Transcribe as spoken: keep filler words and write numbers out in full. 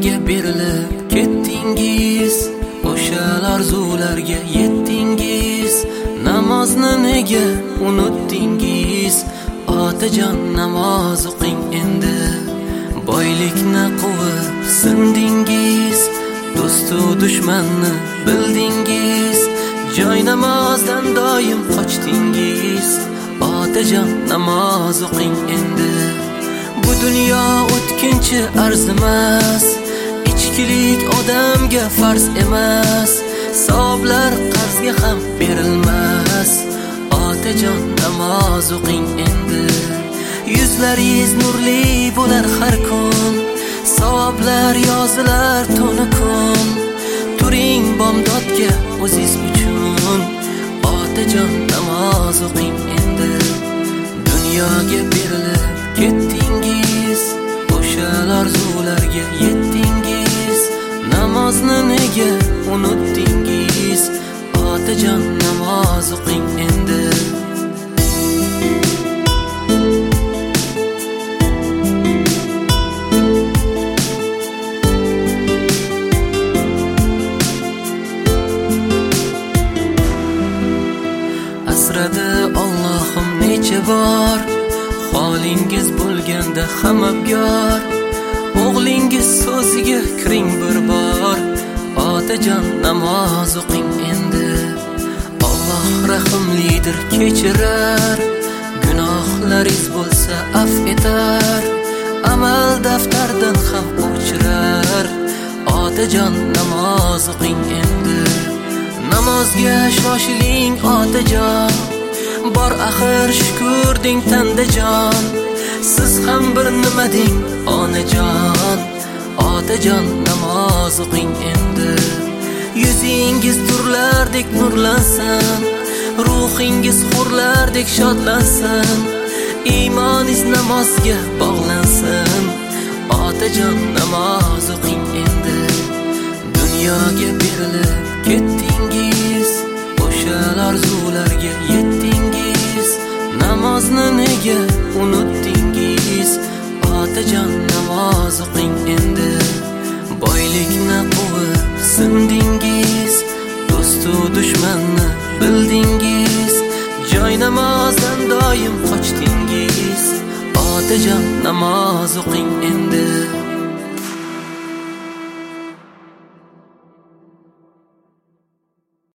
Dunyoga berilib ketdingiz, o'sha orzularga yetdingiz. Namozni nega unutdingiz? Otajon, namoz o'qing endi. Boylikni quvib sindingiz, do'stu dushmanni bildingiz. Joy namozdan doim qochdingiz. Otajon, namoz o'qing endi. Bu dunyo o'tkinchi arzimas, ichkilik odamga farz emas. Savoblar qarzga ham berilmas. Otajon, namoz o'qing endi. Yuzlaringiz nurli bo'lar har kun, savoblar yozilar tuni kun. Turing bomdodga o'zingiz uchun. Otajon, namoz o'qing endi. Dunyoga berilib ketdingiz, o'sha orzularga yetdingiz. Namozni nega unutdingiz? Otajon, namoz o'qing endi. Asradi Allohim necha bor, holingiz bo'lganda hamabgor. O'g'lingiz so'ziga kiring bir bor. Otajon, namoz o'qing endi. Alloh rahimlidir, kechirar. Gunohlaringiz bo'lsa af etar. Amal daftardan ham o'chirar. Otajon, namoz o'qing endi. Namozga shoshiling otajon, bor axir shukr deng tandajon. Siz ham bir nima deng onajon. Otajon, namoz o'qing endi. Yuzingiz turlardek nurlansin, ruhingiz hurlardek shodlansin. Iymoningiz namozga bog'lansin. Otajon, namoz o'qing endi. Dunyoga berilib ketdingiz, o'sha orzularga yetdingiz. Namozni nega unutdingiz? Otajon, namoz o'qing endi. Boylikni quvib sindingiz, do'stu dushmanni bildingiz. Joy namozdan doim qochdingiz. Otajon, namoz o'qing